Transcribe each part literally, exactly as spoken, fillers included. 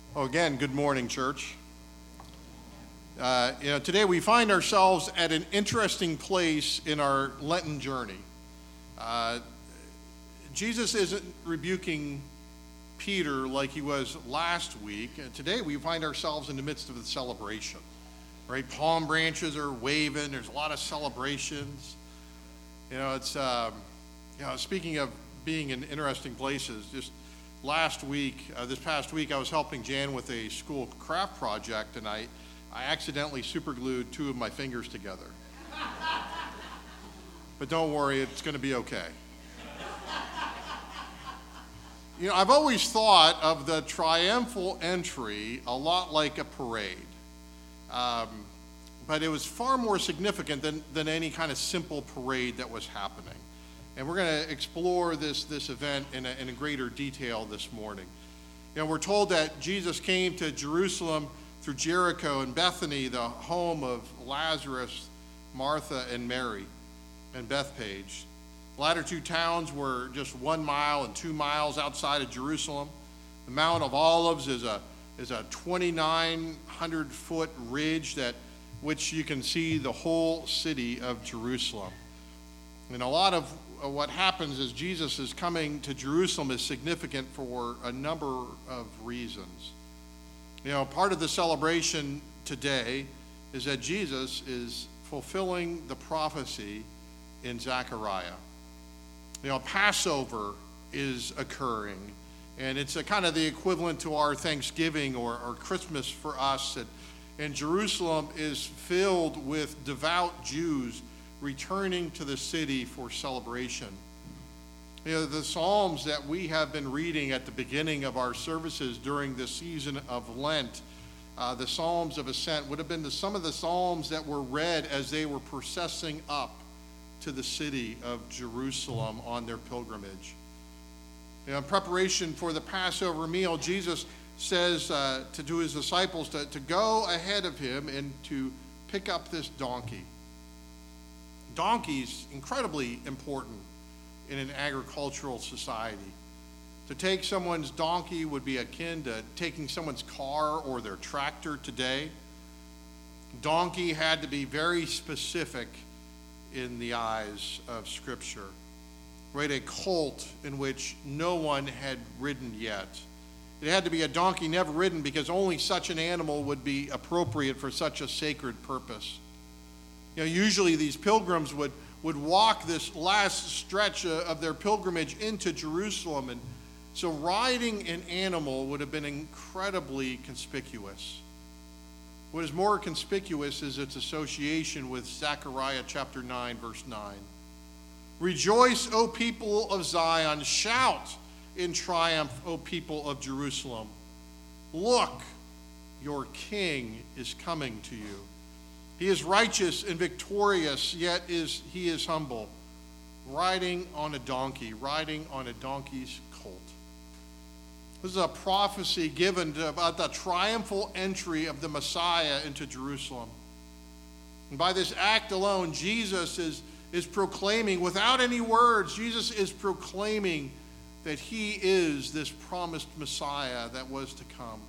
Oh, again, good morning, church. Uh, you know, today we find ourselves at an interesting place in our Lenten journey. Uh, Jesus isn't rebuking Peter like he was last week. And today we find ourselves in the midst of the celebration, right? Palm branches are waving. There's a lot of celebrations. You know, it's, um, you know, speaking of being in interesting places, just last week, uh, this past week, I was helping Jan with a school craft project, and I, I accidentally superglued two of my fingers together. But don't worry, it's going to be okay. You know, I've always thought of the triumphal entry a lot like a parade. Um, but it was far more significant than, than any kind of simple parade that was happening. And we're going to explore this, this event in a, in a greater detail this morning. You know, we're told that Jesus came to Jerusalem through Jericho and Bethany, the home of Lazarus, Martha, and Mary, and Bethpage. The latter two towns were just one mile and two miles outside of Jerusalem. The Mount of Olives is a is a twenty-nine hundred foot ridge that which you can see the whole city of Jerusalem. And a lot of what happens as Jesus is coming to Jerusalem is significant for a number of reasons. You know, part of the celebration today is that Jesus is fulfilling the prophecy in Zechariah. You know, Passover is occurring, and it's a kind of the equivalent to our Thanksgiving or, or Christmas for us. And, and Jerusalem is filled with devout Jews returning to the city for celebration. You know, the Psalms that we have been reading at the beginning of our services during the season of Lent, uh, the Psalms of Ascent, would have been the, some of the Psalms that were read as they were processing up to the city of Jerusalem on their pilgrimage. You know, in preparation for the Passover meal, Jesus says uh, to, to his disciples to, to go ahead of him and to pick up this donkey. Donkey's incredibly important in an agricultural society. To take someone's donkey would be akin to taking someone's car or their tractor today. Donkey had to be very specific in the eyes of Scripture. Right, a colt in which no one had ridden yet. It had to be a donkey never ridden because only such an animal would be appropriate for such a sacred purpose. You know, usually these pilgrims would, would walk this last stretch uh, of their pilgrimage into Jerusalem, and so riding an animal would have been incredibly conspicuous. What is more conspicuous is its association with Zechariah chapter nine, verse nine. Rejoice, O people of Zion, shout in triumph, O people of Jerusalem. Look, your king is coming to you. He is righteous and victorious, yet is he is humble, riding on a donkey, riding on a donkey's colt. This is a prophecy given to, about the triumphal entry of the Messiah into Jerusalem. And by this act alone, Jesus is, is proclaiming, without any words, Jesus is proclaiming that he is this promised Messiah that was to come.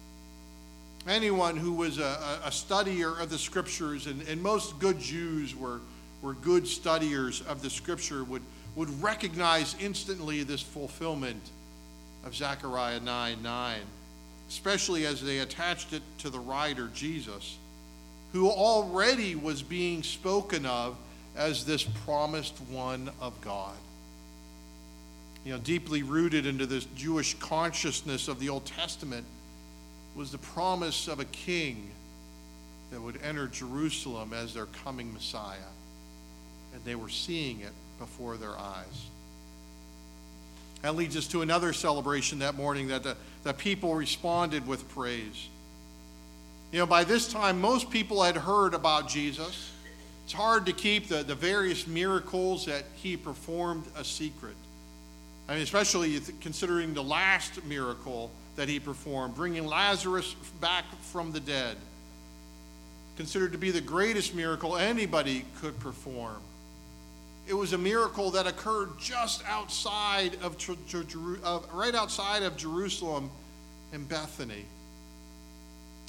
Anyone who was a, a studier of the Scriptures, and, and most good Jews were, were good studiers of the Scripture, would, would recognize instantly this fulfillment of Zechariah nine nine, especially as they attached it to the rider, Jesus, who already was being spoken of as this promised one of God. You know, deeply rooted into this Jewish consciousness of the Old Testament was the promise of a king that would enter Jerusalem as their coming Messiah. And they were seeing it before their eyes. That leads us to another celebration that morning, that the, the people responded with praise. You know, by this time, most people had heard about Jesus. It's hard to keep the, the various miracles that he performed a secret. I mean, especially considering the last miracle that he performed, bringing Lazarus back from the dead, considered to be the greatest miracle anybody could perform. It was a miracle that occurred just outside of, of right outside of Jerusalem in Bethany.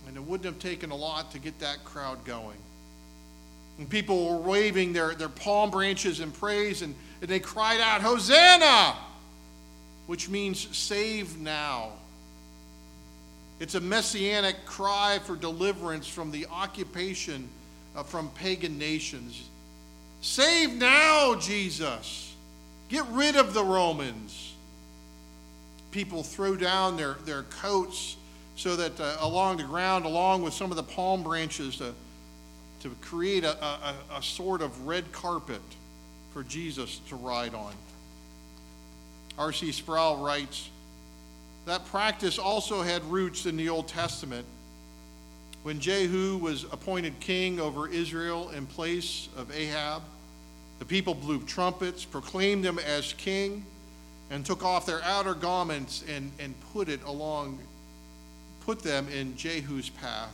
And it wouldn't have taken a lot to get that crowd going. And people were waving their, their palm branches in praise, and, and they cried out, "Hosanna!" which means save now. It's a messianic cry for deliverance from the occupation uh, from pagan nations. Save now, Jesus. Get rid of the Romans. People throw down their, their coats so that uh, along the ground, along with some of the palm branches, to, to create a, a, a sort of red carpet for Jesus to ride on. R C Sproul writes, that practice also had roots in the Old Testament. When Jehu was appointed king over Israel in place of Ahab, the people blew trumpets, proclaimed him as king, and took off their outer garments and, and put it along, put them in Jehu's path.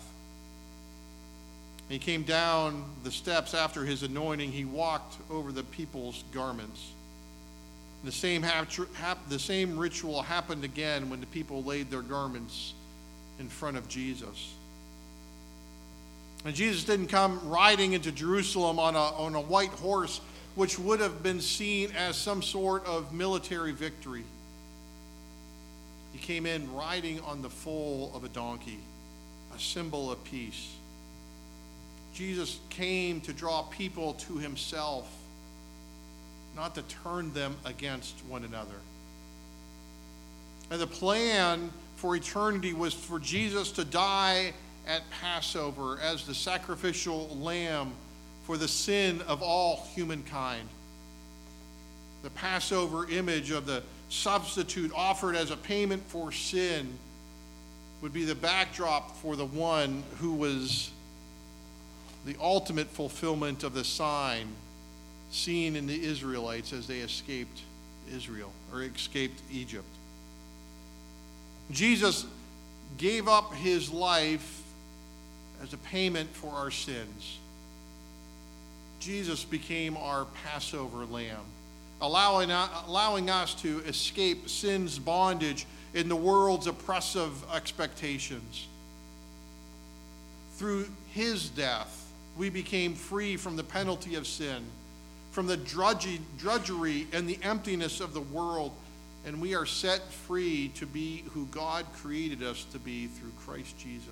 He came down the steps after his anointing. He walked over the people's garments. The same, hap, hap, the same ritual happened again when the people laid their garments in front of Jesus. And Jesus didn't come riding into Jerusalem on a, on a white horse, which would have been seen as some sort of military victory. He came in riding on the foal of a donkey, a symbol of peace. Jesus came to draw people to himself, not to turn them against one another. And the plan for eternity was for Jesus to die at Passover as the sacrificial lamb for the sin of all humankind. The Passover image of the substitute offered as a payment for sin would be the backdrop for the one who was the ultimate fulfillment of the sign seen in the Israelites as they escaped Israel or escaped Egypt. Jesus gave up his life as a payment for our sins. Jesus became our Passover lamb, allowing, allowing us to escape sin's bondage in the world's oppressive expectations. Through his death, we became free from the penalty of sin, from the drudgy, drudgery and the emptiness of the world, and we are set free to be who God created us to be through Christ Jesus.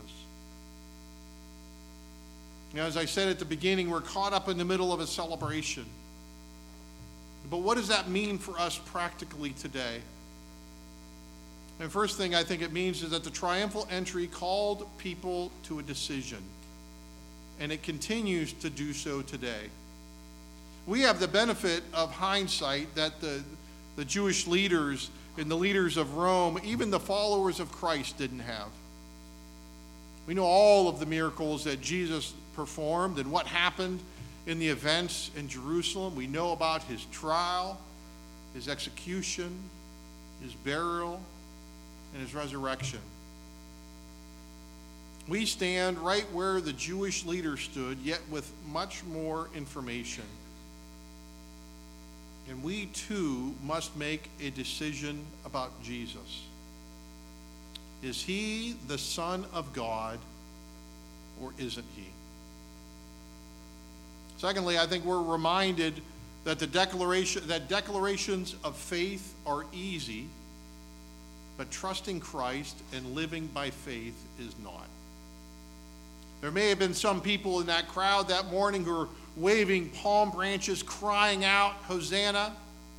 Now, as I said at the beginning, we're caught up in the middle of a celebration. But what does that mean for us practically today? And first thing I think it means is that the triumphal entry called people to a decision, and it continues to do so today. We have the benefit of hindsight that the, the Jewish leaders and the leaders of Rome, even the followers of Christ, didn't have. We know all of the miracles that Jesus performed and what happened in the events in Jerusalem. We know about his trial, his execution, his burial, and his resurrection. We stand right where the Jewish leaders stood, yet with much more information. And we too must make a decision about Jesus. Is he the Son of God, or isn't he? Secondly, I think we're reminded that the declaration that declarations of faith are easy, but trusting Christ and living by faith is not. There may have been some people in that crowd that morning who were waving palm branches, crying out, "Hosanna,"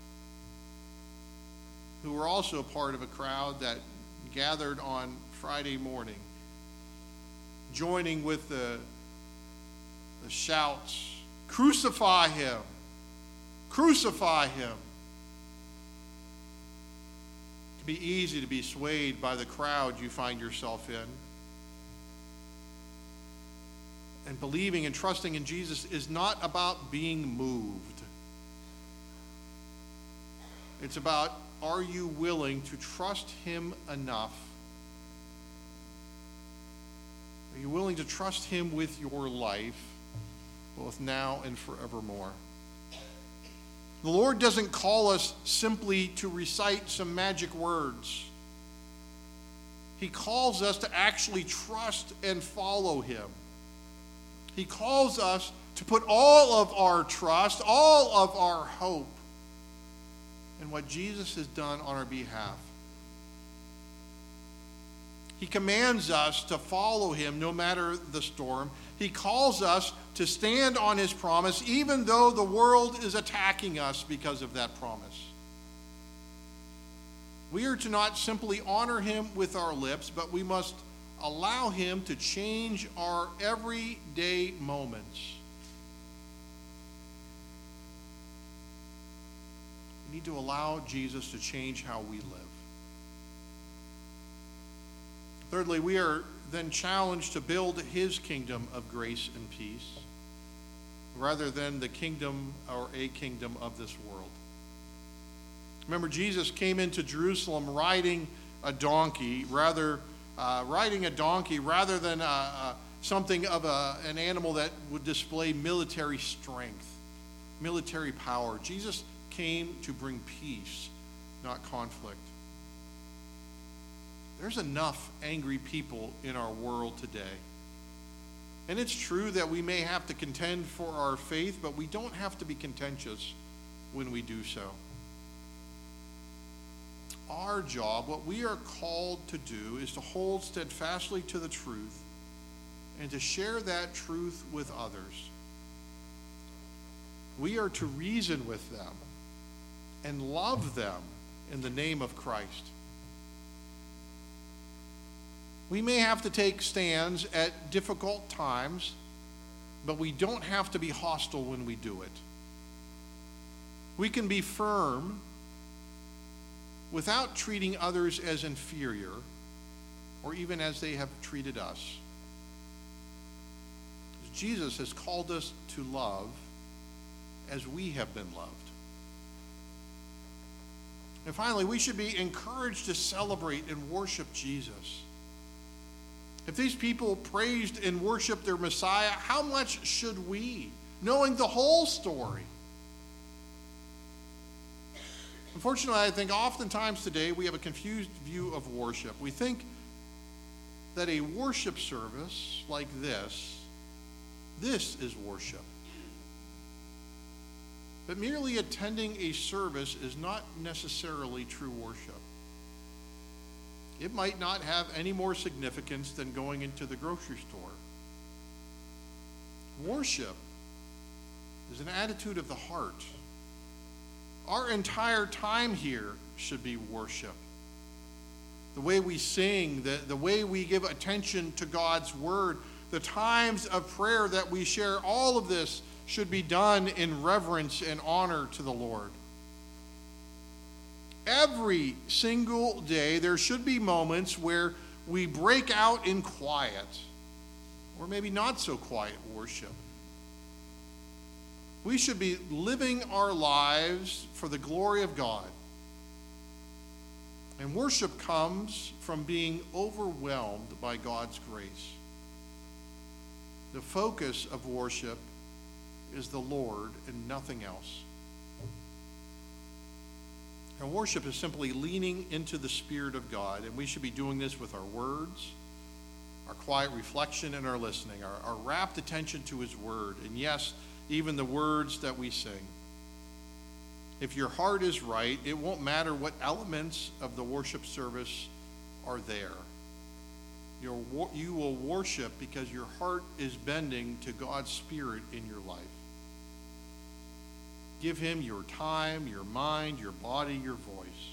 who were also part of a crowd that gathered on Friday morning, joining with the, the shouts, "Crucify him! Crucify him!" It can be easy to be swayed by the crowd you find yourself in. And believing and trusting in Jesus is not about being moved. It's about, are you willing to trust him enough? Are you willing to trust him with your life, both now and forevermore? The Lord doesn't call us simply to recite some magic words. He He calls us to actually trust and follow him. He calls us to put all of our trust, all of our hope in what Jesus has done on our behalf. He commands us to follow him no matter the storm. He calls us to stand on his promise even though the world is attacking us because of that promise. We are to not simply honor him with our lips, but we must allow him to change our everyday moments. We need to allow Jesus to change how we live. Thirdly, we are then challenged to build his kingdom of grace and peace rather than the kingdom or a kingdom of this world. Remember, Jesus came into Jerusalem riding a donkey, rather uh, riding a donkey rather than uh, uh, something of a, an animal that would display military strength, military power. Jesus came to bring peace, not conflict. There's enough angry people in our world today. And it's true that we may have to contend for our faith, but we don't have to be contentious when we do so. Our job, what we are called to do, is to hold steadfastly to the truth and to share that truth with others. We are to reason with them and love them in the name of Christ. We may have to take stands at difficult times, but we don't have to be hostile when we do it. We can be firm without treating others as inferior or even as they have treated us. Jesus has called us to love as we have been loved. And finally, we should be encouraged to celebrate and worship Jesus. If these people praised and worshiped their Messiah, how much should we, knowing the whole story? Unfortunately, I think oftentimes today we have a confused view of worship. We think that a worship service like this, this is worship. But merely attending a service is not necessarily true worship. It might not have any more significance than going into the grocery store. Worship is an attitude of the heart. Our entire time here should be worship. The way we sing, the, the way we give attention to God's word, the times of prayer that we share, all of this should be done in reverence and honor to the Lord. Every single day, there should be moments where we break out in quiet, or maybe not so quiet worship. We should be living our lives for the glory of God. And worship comes from being overwhelmed by God's grace. The focus of worship is the Lord and nothing else. And worship is simply leaning into the Spirit of God, and we should be doing this with our words, our quiet reflection, and our listening, our, our rapt attention to his word, and yes, even the words that we sing. If your heart is right, it won't matter what elements of the worship service are there. You'll, you will worship because your heart is bending to God's Spirit in your life. Give him your time, your mind, your body, your voice.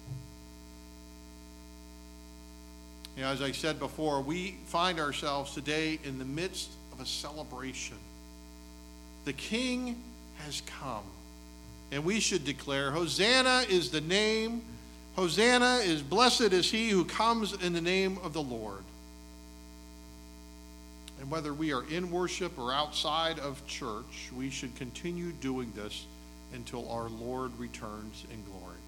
You know, as I said before, we find ourselves today in the midst of a celebration. The King has come, and we should declare, Hosanna is the name. Hosanna is blessed is he who comes in the name of the Lord. And whether we are in worship or outside of church, we should continue doing this until our Lord returns in glory.